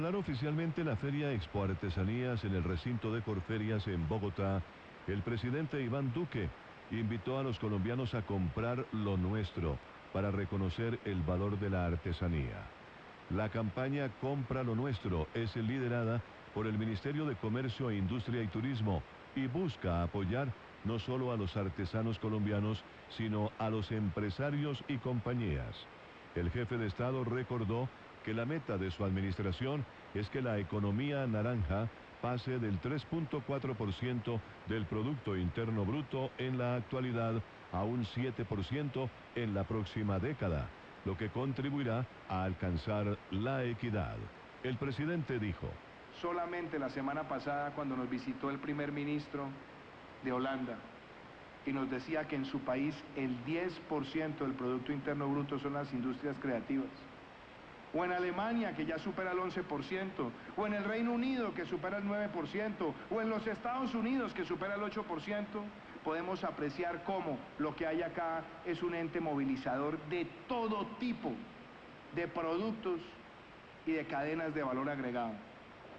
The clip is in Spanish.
Hablar oficialmente la Feria Expo Artesanías en el recinto de Corferias en Bogotá, el presidente Iván Duque invitó a los colombianos a comprar lo nuestro para reconocer el valor de la artesanía. La campaña Compra lo Nuestro es liderada por el Ministerio de Comercio, Industria y Turismo y busca apoyar no solo a los artesanos colombianos, sino a los empresarios y compañías. El jefe de Estado recordó que la meta de su administración es que la economía naranja pase del 3.4% del Producto Interno Bruto en la actualidad a un 7% en la próxima década, lo que contribuirá a alcanzar la equidad. El presidente dijo: solamente la semana pasada, cuando nos visitó el primer ministro de Holanda y nos decía que en su país el 10% del Producto Interno Bruto son las industrias creativas, o en Alemania, que ya supera el 11%, o en el Reino Unido, que supera el 9%, o en los Estados Unidos, que supera el 8%, podemos apreciar cómo lo que hay acá es un ente movilizador de todo tipo de productos y de cadenas de valor agregado.